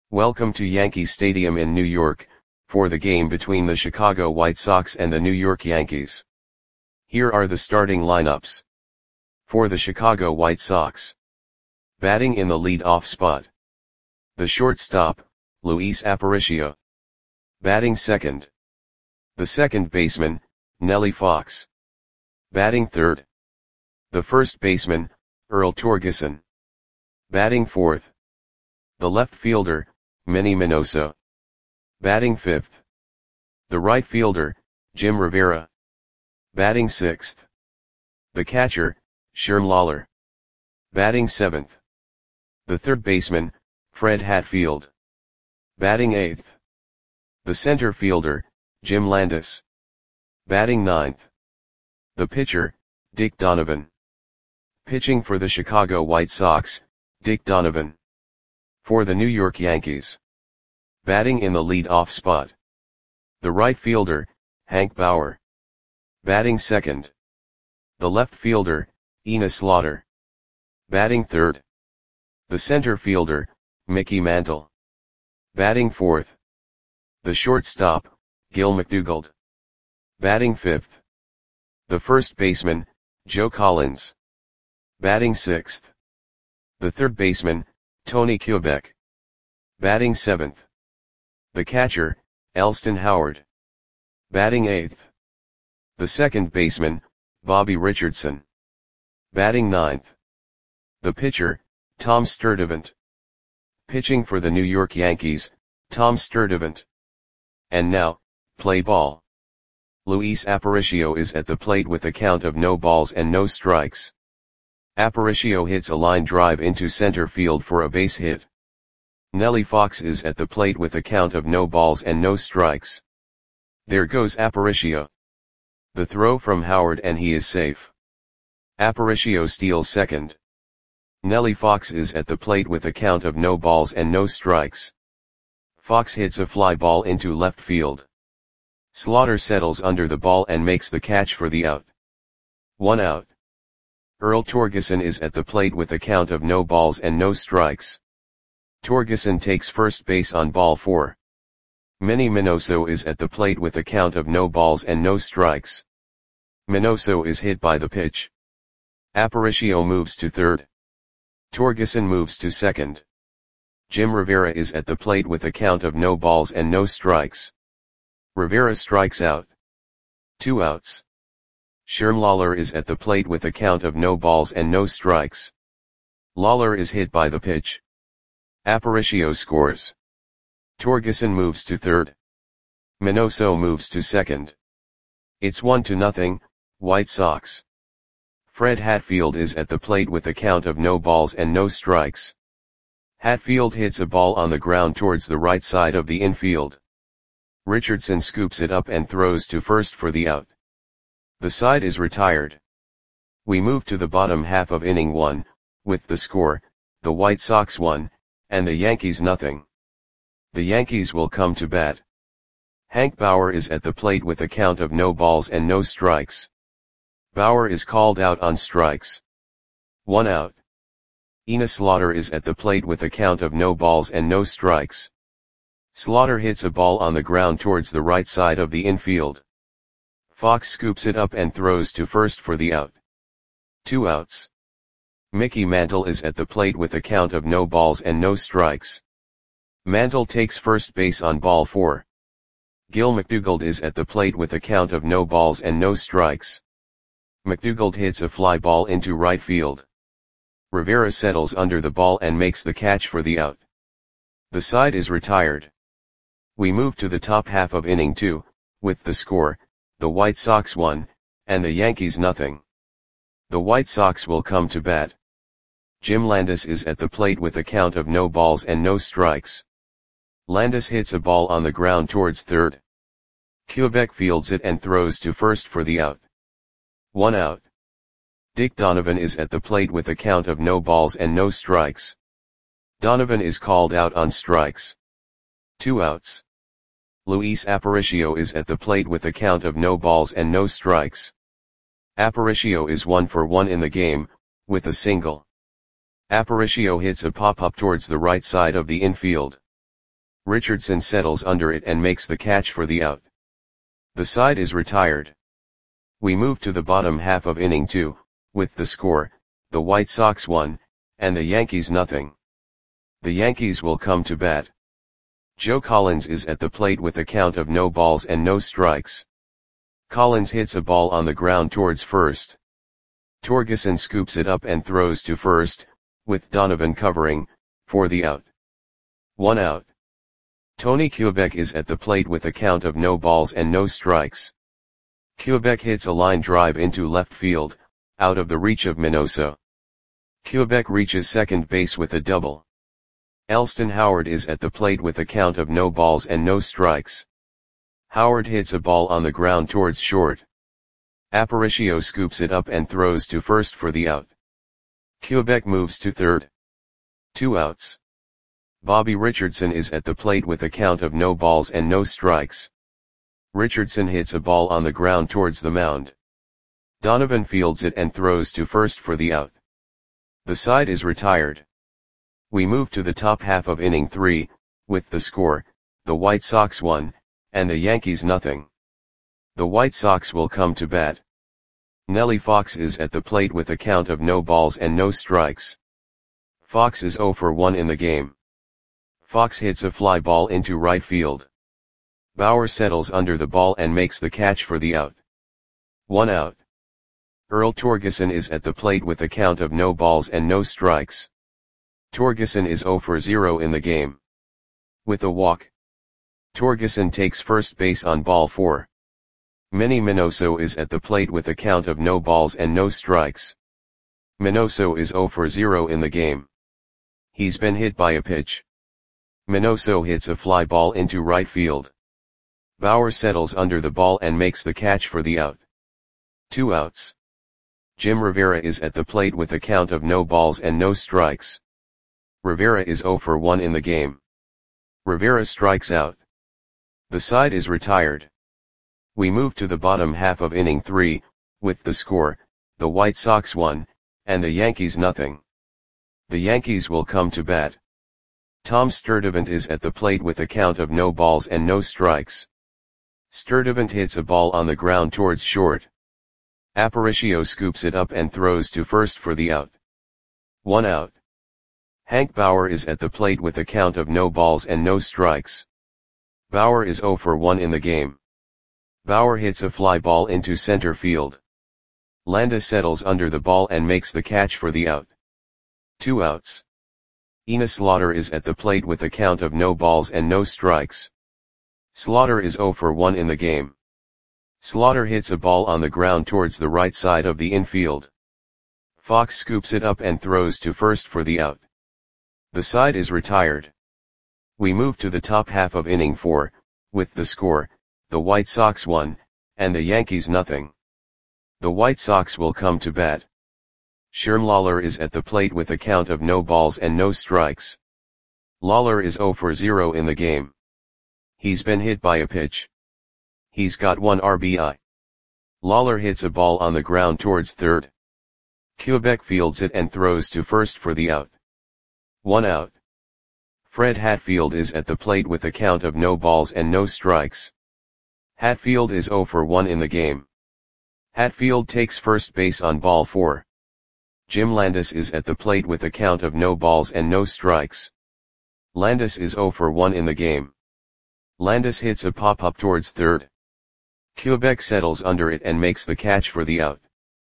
Welcome to Yankee Stadium in New York, for the game between the Chicago White Sox and the New York Yankees. Here are the starting lineups. For the Chicago White Sox. Batting in the lead-off spot. The shortstop, Luis Aparicio. Batting second. The second baseman, Nellie Fox. Batting third. The first baseman, Earl Torgeson. Batting fourth. The left fielder, Manny Minoso. Batting fifth. The right fielder, Jim Rivera. Batting sixth. The catcher, Sherm Lawler. Batting seventh. The third baseman, Fred Hatfield. Batting eighth. The center fielder, Jim Landis. Batting ninth. The pitcher, Dick Donovan. Pitching for the Chicago White Sox, Dick Donovan. For the New York Yankees. Batting in the lead-off spot. The right fielder, Hank Bauer. Batting second. The left fielder, Enos Slaughter. Batting third. The center fielder, Mickey Mantle. Batting fourth. The shortstop, Gil McDougald. Batting fifth. The first baseman, Joe Collins. Batting sixth. The third baseman, Tony Kubek. Batting seventh. The catcher, Elston Howard. Batting eighth. The second baseman, Bobby Richardson. Batting ninth. The pitcher, Tom Sturdivant. Pitching for the New York Yankees, Tom Sturdivant. And now, play ball. Luis Aparicio is at the plate with a count of no balls and no strikes. Aparicio hits a line drive into center field for a base hit. Nellie Fox is at the plate with a count of no balls and no strikes. There goes Aparicio. The throw from Howard and he is safe. Aparicio steals second. Nellie Fox is at the plate with a count of no balls and no strikes. Fox hits a fly ball into left field. Slaughter settles under the ball and makes the catch for the out. 1 out. Earl Torgeson is at the plate with a count of no balls and no strikes. Torgeson takes first base on ball 4. Manny Minoso is at the plate with a count of no balls and no strikes. Minoso is hit by the pitch. Aparicio moves to third. Torgeson moves to second. Jim Rivera is at the plate with a count of no balls and no strikes. Rivera strikes out. 2 outs. Sherm Lawler is at the plate with a count of no balls and no strikes. Lawler is hit by the pitch. Aparicio scores. Torgeson moves to third. Minoso moves to second. It's 1-0, White Sox. Fred Hatfield is at the plate with a count of no balls and no strikes. Hatfield hits a ball on the ground towards the right side of the infield. Richardson scoops it up and throws to first for the out. The side is retired. We move to the bottom half of inning 1, with the score, the White Sox 1, and the Yankees 0. The Yankees will come to bat. Hank Bauer is at the plate with a count of no balls and no strikes. Bauer is called out on strikes. 1 out. Enos Slaughter is at the plate with a count of no balls and no strikes. Slaughter hits a ball on the ground towards the right side of the infield. Fox scoops it up and throws to first for the out. 2 outs. Mickey Mantle is at the plate with a count of no balls and no strikes. Mantle takes first base on ball 4. Gil McDougald is at the plate with a count of no balls and no strikes. McDougald hits a fly ball into right field. Rivera settles under the ball and makes the catch for the out. The side is retired. We move to the top half of inning 2, with the score, the White Sox 1, and the Yankees 0. The White Sox will come to bat. Jim Landis is at the plate with a count of no balls and no strikes. Landis hits a ball on the ground towards third. Kubek fields it and throws to first for the out. 1 out. Dick Donovan is at the plate with a count of no balls and no strikes. Donovan is called out on strikes. 2 outs. Luis Aparicio is at the plate with a count of no balls and no strikes. Aparicio is 1 for 1 in the game, with a single. Aparicio hits a pop-up towards the right side of the infield. Richardson settles under it and makes the catch for the out. The side is retired. We move to the bottom half of inning 2, with the score, the White Sox 1, and the Yankees nothing. The Yankees will come to bat. Joe Collins is at the plate with a count of no balls and no strikes. Collins hits a ball on the ground towards first. Torgeson scoops it up and throws to first, with Donovan covering, for the out. 1 out. Tony Kubek is at the plate with a count of no balls and no strikes. Kubek hits a line drive into left field, out of the reach of Minoso. Kubek reaches second base with a double. Elston Howard is at the plate with a count of no balls and no strikes. Howard hits a ball on the ground towards short. Aparicio scoops it up and throws to first for the out. Kubek moves to third. 2 outs. Bobby Richardson is at the plate with a count of no balls and no strikes. Richardson hits a ball on the ground towards the mound. Donovan fields it and throws to first for the out. The side is retired. We move to the top half of inning 3, with the score, the White Sox 1, and the Yankees nothing. The White Sox will come to bat. Nellie Fox is at the plate with a count of no balls and no strikes. Fox is 0 for 1 in the game. Fox hits a fly ball into right field. Bauer settles under the ball and makes the catch for the out. 1 out. Earl Torgeson is at the plate with a count of no balls and no strikes. Torgeson is 0 for 0 in the game. With a walk, Torgeson takes first base on ball 4. Manny Minoso is at the plate with a count of no balls and no strikes. Minoso is 0 for 0 in the game. He's been hit by a pitch. Minoso hits a fly ball into right field. Bauer settles under the ball and makes the catch for the out. 2 outs. Jim Rivera is at the plate with a count of no balls and no strikes. Rivera is 0 for 1 in the game. Rivera strikes out. The side is retired. We move to the bottom half of inning 3, with the score, the White Sox 1, and the Yankees nothing. The Yankees will come to bat. Tom Sturdivant is at the plate with a count of no balls and no strikes. Sturdivant hits a ball on the ground towards short. Aparicio scoops it up and throws to first for the out. 1 out. Hank Bauer is at the plate with a count of no balls and no strikes. Bauer is 0 for 1 in the game. Bauer hits a fly ball into center field. Landa settles under the ball and makes the catch for the out. 2 outs. Enos Slaughter is at the plate with a count of no balls and no strikes. Slaughter is 0 for 1 in the game. Slaughter hits a ball on the ground towards the right side of the infield. Fox scoops it up and throws to first for the out. The side is retired. We move to the top half of inning 4, with the score, the White Sox 1, and the Yankees nothing. The White Sox will come to bat. Sherm Lawler is at the plate with a count of no balls and no strikes. Lawler is 0 for 0 in the game. He's been hit by a pitch. He's got 1 RBI. Lawler hits a ball on the ground towards third. Kubek fields it and throws to first for the out. 1 out. Fred Hatfield is at the plate with a count of no balls and no strikes. Hatfield is 0 for 1 in the game. Hatfield takes first base on ball 4. Jim Landis is at the plate with a count of no balls and no strikes. Landis is 0 for 1 in the game. Landis hits a pop-up towards third. Kubek settles under it and makes the catch for the out.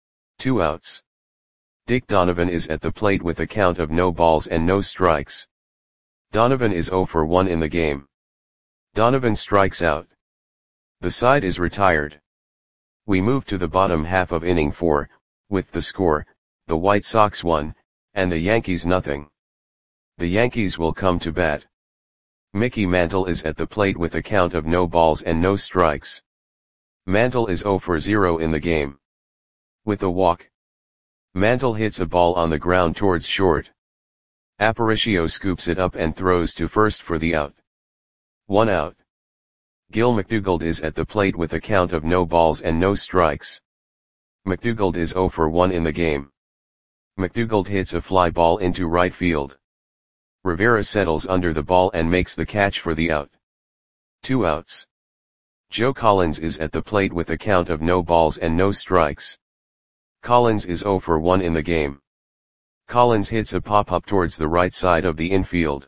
2 outs. Dick Donovan is at the plate with a count of no balls and no strikes. Donovan is 0 for 1 in the game. Donovan strikes out. The side is retired. We move to the bottom half of inning 4, with the score, the White Sox 1, and the Yankees nothing. The Yankees will come to bat. Mickey Mantle is at the plate with a count of no balls and no strikes. Mantle is 0 for 0 in the game. With a walk, Mantle hits a ball on the ground towards short. Aparicio scoops it up and throws to first for the out. 1 out. Gil McDougald is at the plate with a count of no balls and no strikes. McDougald is 0 for 1 in the game. McDougald hits a fly ball into right field. Rivera settles under the ball and makes the catch for the out. 2 outs. Joe Collins is at the plate with a count of no balls and no strikes. Collins is 0 for 1 in the game. Collins hits a pop-up towards the right side of the infield.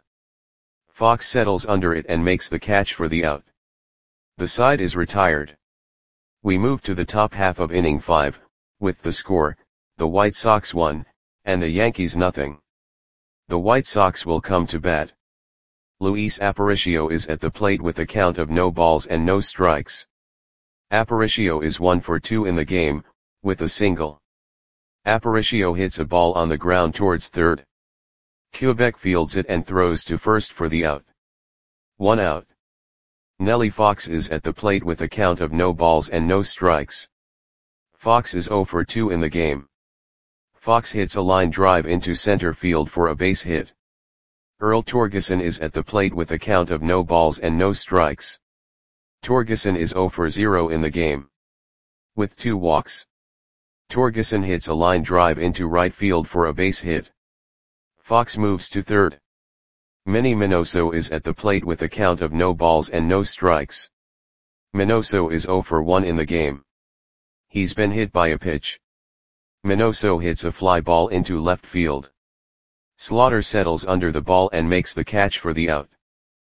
Fox settles under it and makes the catch for the out. The side is retired. We move to the top half of inning 5, with the score, the White Sox 1, and the Yankees nothing. The White Sox will come to bat. Luis Aparicio is at the plate with a count of no balls and no strikes. Aparicio is 1 for 2 in the game, with a single. Aparicio hits a ball on the ground towards third. Quebec fields it and throws to first for the out. 1 out. Nellie Fox is at the plate with a count of no balls and no strikes. Fox is 0 for 2 in the game. Fox hits a line drive into center field for a base hit. Earl Torgeson is at the plate with a count of no balls and no strikes. Torgeson is 0 for 0 in the game. With 2 walks. Torgeson hits a line drive into right field for a base hit. Fox moves to third. Manny Minoso is at the plate with a count of no balls and no strikes. Minoso is 0 for 1 in the game. He's been hit by a pitch. Minoso hits a fly ball into left field. Slaughter settles under the ball and makes the catch for the out.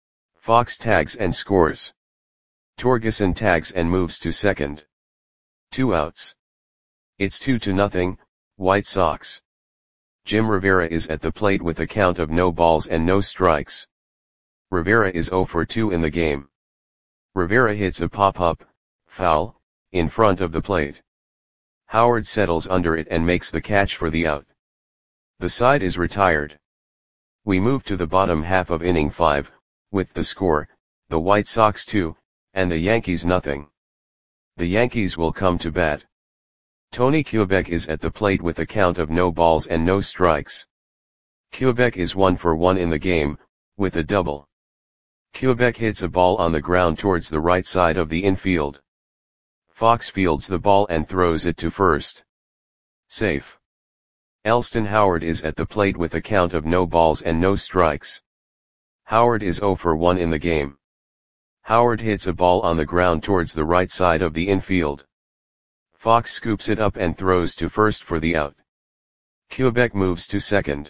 Fox tags and scores. Torgeson tags and moves to second. 2 outs. It's 2-0, White Sox. Jim Rivera is at the plate with a count of no balls and no strikes. Rivera is 0 for 2 in the game. Rivera hits a pop-up, foul, in front of the plate. Howard settles under it and makes the catch for the out. The side is retired. We move to the bottom half of inning 5, with the score, the White Sox 2, and the Yankees nothing. The Yankees will come to bat. Tony Quebec is at the plate with a count of no balls and no strikes. Quebec is 1 for 1 in the game, with a double. Quebec hits a ball on the ground towards the right side of the infield. Fox fields the ball and throws it to first. Safe. Elston Howard is at the plate with a count of no balls and no strikes. Howard is 0 for 1 in the game. Howard hits a ball on the ground towards the right side of the infield. Fox scoops it up and throws to first for the out. Quebec moves to second.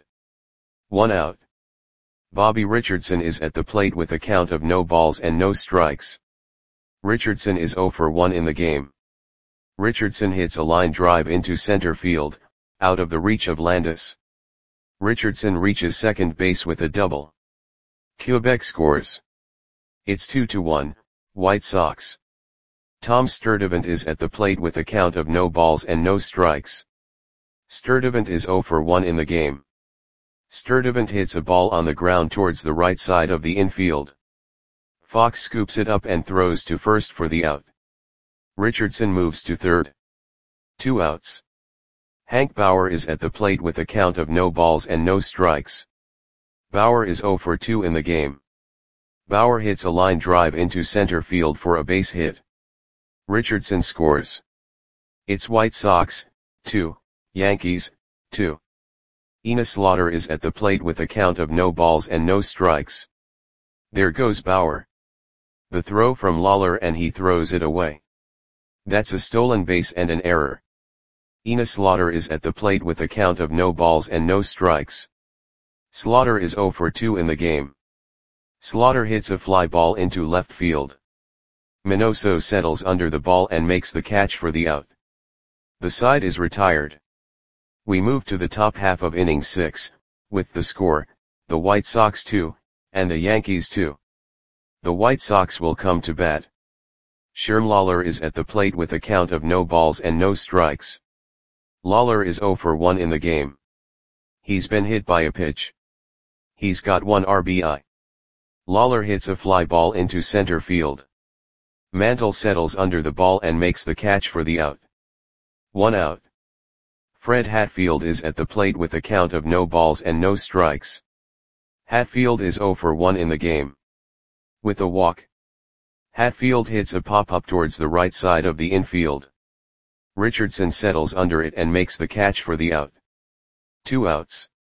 1 out. Bobby Richardson is at the plate with a count of no balls and no strikes. Richardson is 0 for 1 in the game. Richardson hits a line drive into center field, out of the reach of Landis. Richardson reaches second base with a double. Quebec scores. It's 2-1, White Sox. Tom Sturdivant is at the plate with a count of no balls and no strikes. Sturdivant is 0 for 1 in the game. Sturdivant hits a ball on the ground towards the right side of the infield. Fox scoops it up and throws to first for the out. Richardson moves to third. 2 outs. Hank Bauer is at the plate with a count of no balls and no strikes. Bauer is 0 for 2 in the game. Bauer hits a line drive into center field for a base hit. Richardson scores. It's White Sox, 2, Yankees, 2. Enos Slaughter is at the plate with a count of no balls and no strikes. There goes Bauer. The throw from Lawler and he throws it away. That's a stolen base and an error. Enos Slaughter is at the plate with a count of no balls and no strikes. Slaughter is 0 for 2 in the game. Slaughter hits a fly ball into left field. Minoso settles under the ball and makes the catch for the out. The side is retired. We move to the top half of inning 6, with the score, the White Sox 2, and the Yankees 2. The White Sox will come to bat. Sherm Lawler is at the plate with a count of no balls and no strikes. Lawler is 0 for 1 in the game. He's been hit by a pitch. He's got 1 RBI. Lawler hits a fly ball into center field. Mantle settles under the ball and makes the catch for the out. 1 out. Fred Hatfield is at the plate with a count of no balls and no strikes. Hatfield is 0 for 1 in the game. With a walk. Hatfield hits a pop-up towards the right side of the infield. Richardson settles under it and makes the catch for the out. 2 outs.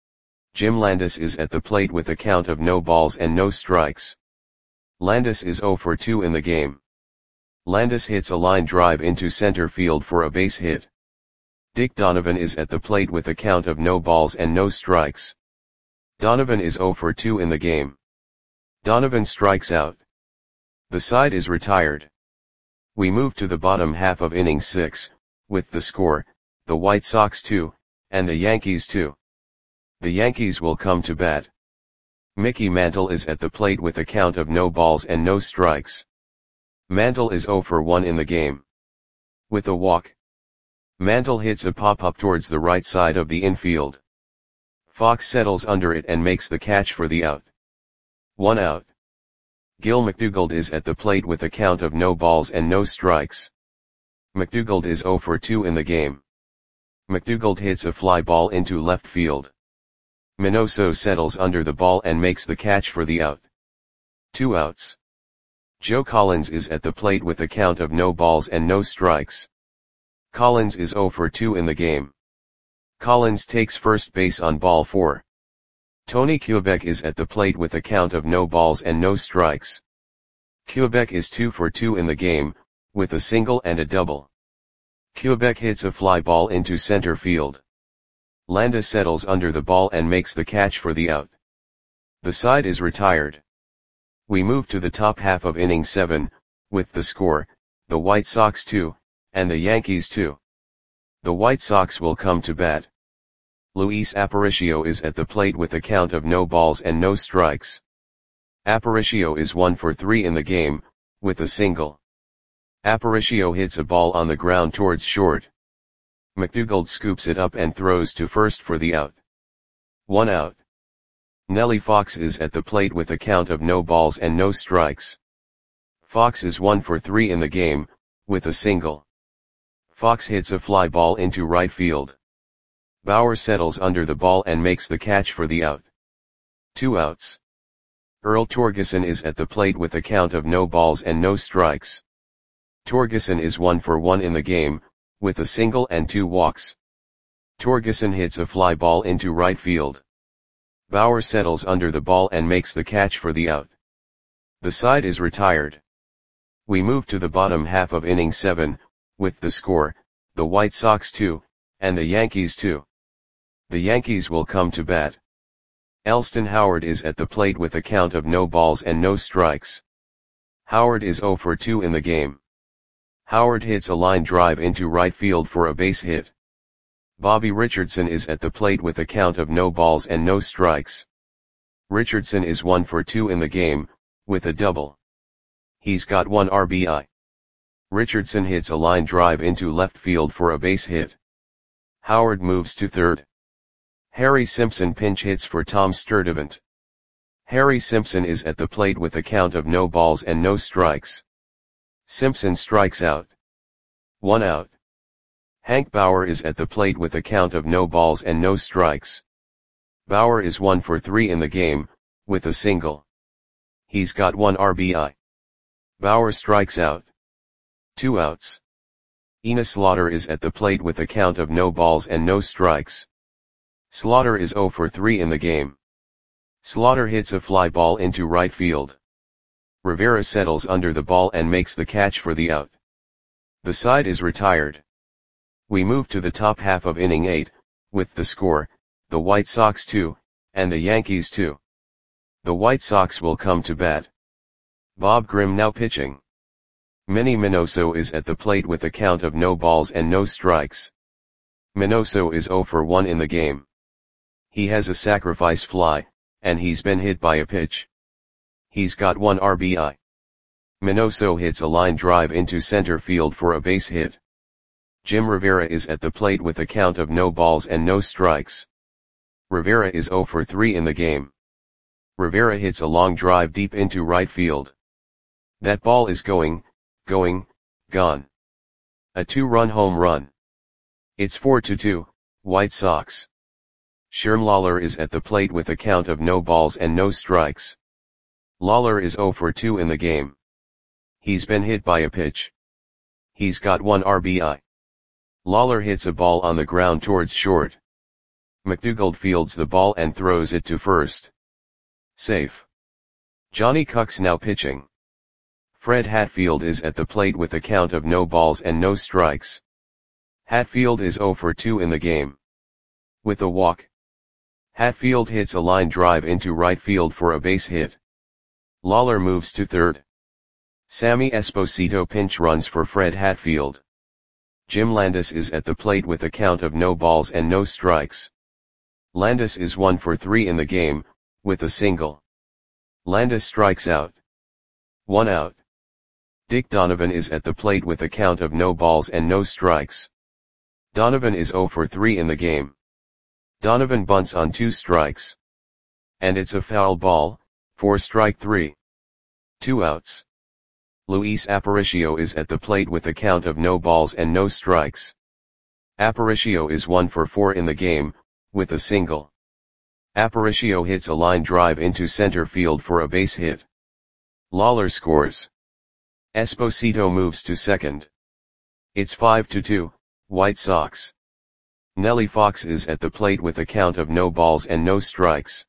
Jim Landis is at the plate with a count of no balls and no strikes. Landis is 0 for 2 in the game. Landis hits a line drive into center field for a base hit. Dick Donovan is at the plate with a count of no balls and no strikes. Donovan is 0 for 2 in the game. Donovan strikes out. The side is retired. We move to the bottom half of inning 6, with the score, the White Sox 2, and the Yankees 2. The Yankees will come to bat. Mickey Mantle is at the plate with a count of no balls and no strikes. Mantle is 0 for 1 in the game. With a walk. Mantle hits a pop-up towards the right side of the infield. Fox settles under it and makes the catch for the out. 1 out. Gil McDougald is at the plate with a count of no balls and no strikes. McDougald is 0 for 2 in the game. McDougald hits a fly ball into left field. Minoso settles under the ball and makes the catch for the out. 2 outs. Joe Collins is at the plate with a count of no balls and no strikes. Collins is 0 for 2 in the game. Collins takes first base on ball 4. Tony Kubek is at the plate with a count of no balls and no strikes. Kubek is 2 for 2 in the game, with a single and a double. Kubek hits a fly ball into center field. Landis settles under the ball and makes the catch for the out. The side is retired. We move to the top half of inning 7, with the score, the White Sox 2, and the Yankees 2. The White Sox will come to bat. Luis Aparicio is at the plate with a count of no balls and no strikes. Aparicio is 1 for 3 in the game, with a single. Aparicio hits a ball on the ground towards short. McDougald scoops it up and throws to first for the out. 1 out. Nellie Fox is at the plate with a count of no balls and no strikes. Fox is 1 for 3 in the game, with a single. Fox hits a fly ball into right field. Bauer settles under the ball and makes the catch for the out. 2 outs. Earl Torgeson is at the plate with a count of no balls and no strikes. Torgeson is 1 for 1 in the game, with a single and 2 walks. Torgeson hits a fly ball into right field. Bauer settles under the ball and makes the catch for the out. The side is retired. We move to the bottom half of inning 7, with the score, the White Sox 2, and the Yankees 2. The Yankees will come to bat. Elston Howard is at the plate with a count of no balls and no strikes. Howard is 0 for 2 in the game. Howard hits a line drive into right field for a base hit. Bobby Richardson is at the plate with a count of no balls and no strikes. Richardson is 1 for 2 in the game, with a double. He's got 1 RBI. Richardson hits a line drive into left field for a base hit. Howard moves to third. Harry Simpson pinch hits for Tom Sturdivant. Harry Simpson is at the plate with a count of no balls and no strikes. Simpson strikes out. 1 out. Hank Bauer is at the plate with a count of no balls and no strikes. Bauer is 1 for 3 in the game, with a single. He's got 1 RBI. Bauer strikes out. 2 outs. Enos Slaughter is at the plate with a count of no balls and no strikes. Slaughter is 0 for 3 in the game. Slaughter hits a fly ball into right field. Rivera settles under the ball and makes the catch for the out. The side is retired. We move to the top half of inning 8, with the score, the White Sox 2, and the Yankees 2. The White Sox will come to bat. Bob Grimm now pitching. Minnie Minoso is at the plate with a count of no balls and no strikes. Minoso is 0 for 1 in the game. He has a sacrifice fly, and he's been hit by a pitch. He's got 1 RBI. Minoso hits a line drive into center field for a base hit. Jim Rivera is at the plate with a count of no balls and no strikes. Rivera is 0 for 3 in the game. Rivera hits a long drive deep into right field. That ball is gone. A 2-run home run. It's 4-2, White Sox. Sherm Lawler is at the plate with a count of no balls and no strikes. Lawler is 0 for 2 in the game. He's been hit by a pitch. He's got 1 RBI. Lawler hits a ball on the ground towards short. McDougald fields the ball and throws it to first. Safe. Johnny Cucks now pitching. Fred Hatfield is at the plate with a count of no balls and no strikes. Hatfield is 0 for 2 in the game. With a walk. Hatfield hits a line drive into right field for a base hit. Lawler moves to third. Sammy Esposito pinch runs for Fred Hatfield. Jim Landis is at the plate with a count of no balls and no strikes. Landis is 1 for 3 in the game, with a single. Landis strikes out. 1 out. Dick Donovan is at the plate with a count of no balls and no strikes. Donovan is 0 for 3 in the game. Donovan bunts on 2 strikes. And it's a foul ball, for strike 3. 2 outs. Luis Aparicio is at the plate with a count of no balls and no strikes. Aparicio is 1 for 4 in the game, with a single. Aparicio hits a line drive into center field for a base hit. Lawler scores. Esposito moves to second. It's 5-2, White Sox. Nellie Fox is at the plate with a count of no balls and no strikes.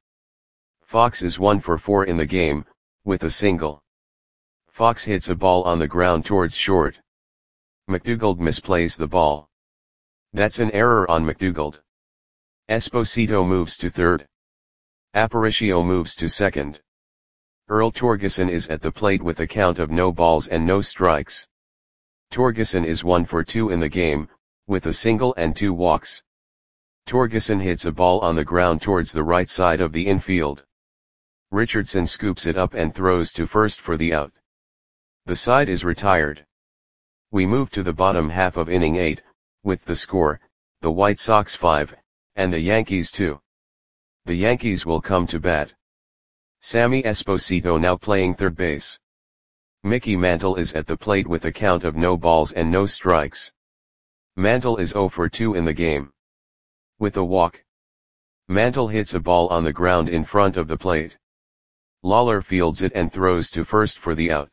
Fox is 1 for 4 in the game, with a single. Fox hits a ball on the ground towards short. McDougald misplays the ball. That's an error on McDougald. Esposito moves to third. Aparicio moves to second. Earl Torgeson is at the plate with a count of no balls and no strikes. Torgeson is 1 for 2 in the game, with a single and 2 walks. Torgeson hits a ball on the ground towards the right side of the infield. Richardson scoops it up and throws to first for the out. The side is retired. We move to the bottom half of inning 8, with the score, the White Sox 5, and the Yankees 2. The Yankees will come to bat. Sammy Esposito now playing third base. Mickey Mantle is at the plate with a count of no balls and no strikes. Mantle is 0 for 2 in the game. With a walk. Mantle hits a ball on the ground in front of the plate. Lawler fields it and throws to first for the out.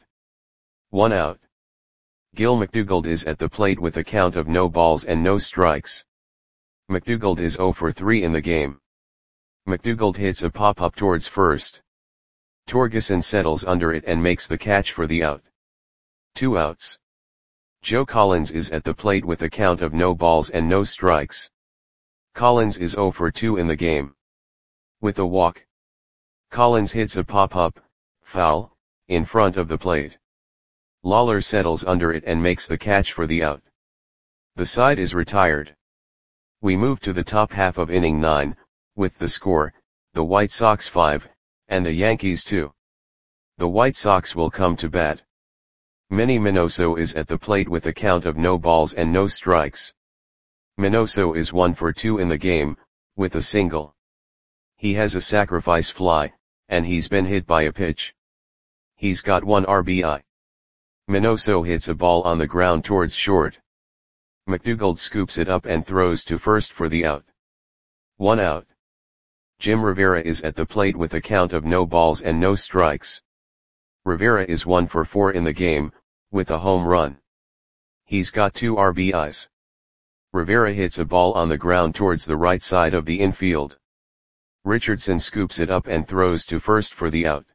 1 out. Gil McDougald is at the plate with a count of no balls and no strikes. McDougald is 0 for 3 in the game. McDougald hits a pop-up towards first. Torgeson settles under it and makes the catch for the out. 2 outs. Joe Collins is at the plate with a count of no balls and no strikes. Collins is 0 for 2 in the game. With a walk. Collins hits a pop-up, foul, in front of the plate. Lawler settles under it and makes the catch for the out. The side is retired. We move to the top half of inning 9, with the score, the White Sox 5, and the Yankees 2. The White Sox will come to bat. Manny Minoso is at the plate with a count of no balls and no strikes. Minoso is 1 for 2 in the game, with a single. He has a sacrifice fly, and he's been hit by a pitch. He's got 1 RBI. Minoso hits a ball on the ground towards short. McDougald scoops it up and throws to first for the out. 1 out. Jim Rivera is at the plate with a count of no balls and no strikes. Rivera is 1 for 4 in the game, with a home run. He's got 2 RBIs. Rivera hits a ball on the ground towards the right side of the infield. Richardson scoops it up and throws to first for the out.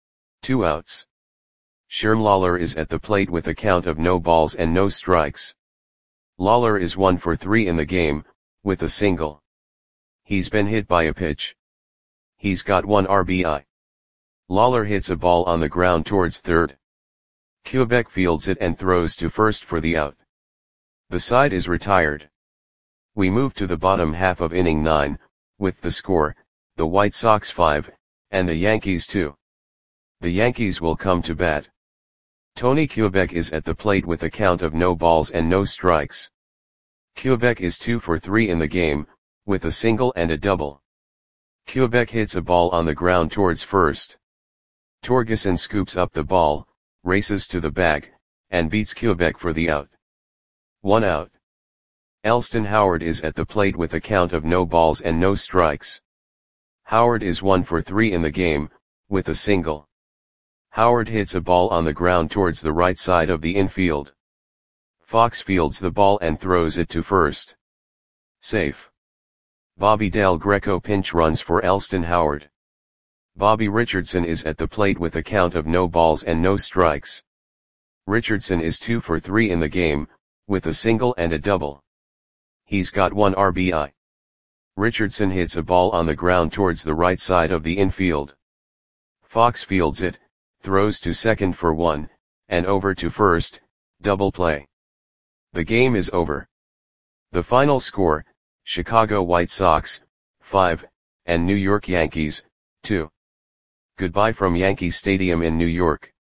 2 outs. Sherm Lawler is at the plate with a count of no balls and no strikes. Lawler is 1 for 3 in the game, with a single. He's been hit by a pitch. He's got 1 RBI. Lawler hits a ball on the ground towards third. Quebec fields it and throws to first for the out. The side is retired. We move to the bottom half of inning 9, with the score, the White Sox 5, and the Yankees 2. The Yankees will come to bat. Tony Quebec is at the plate with a count of no balls and no strikes. Quebec is 2 for 3 in the game, with a single and a double. Quebec hits a ball on the ground towards first. Torgeson scoops up the ball, races to the bag, and beats Quebec for the out. 1 out. Elston Howard is at the plate with a count of no balls and no strikes. Howard is 1 for 3 in the game, with a single. Howard hits a ball on the ground towards the right side of the infield. Fox fields the ball and throws it to first. Safe. Bobby Del Greco pinch runs for Elston Howard. Bobby Richardson is at the plate with a count of no balls and no strikes. Richardson is 2 for 3 in the game, with a single and a double. He's got 1 RBI. Richardson hits a ball on the ground towards the right side of the infield. Fox fields it, throws to second for 1, and over to first, double play. The game is over. The final score, Chicago White Sox, 5, and New York Yankees, 2. Goodbye from Yankee Stadium in New York.